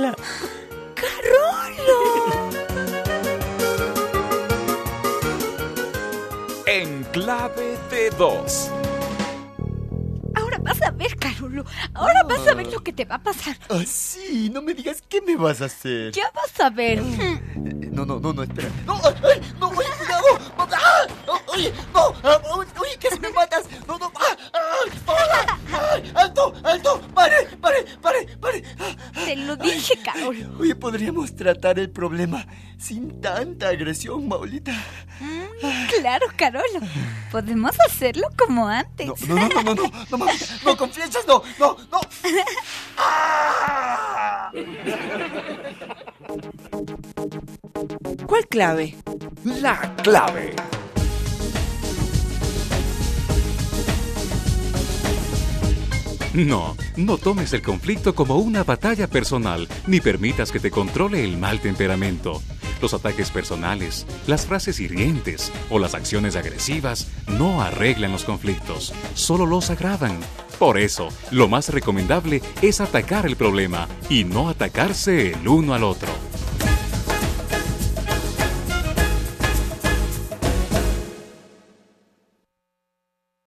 Carola. ¡Carolo! En clave de dos. Ahora vas a ver, Carolo. Ahora vas a ver lo que te va a pasar. Ah, sí, no me digas qué me vas a hacer. Ya vas a ver. No, espera. No, ay, no, oye, cuidado. No, oye, no, oye, que si me matas. No, alto, pare. Te lo dije, Carolo. Oye, podríamos tratar el problema sin tanta agresión, Maulita. Claro, Carolo. Podemos hacerlo como antes. No, Maulita, no, con flechas, no. ¡Ah! ¿Cuál clave? La clave. No tomes el conflicto como una batalla personal, ni permitas que te controle el mal temperamento. Los ataques personales, las frases hirientes o las acciones agresivas no arreglan los conflictos, solo los agravan. Por eso, lo más recomendable es atacar el problema y no atacarse el uno al otro.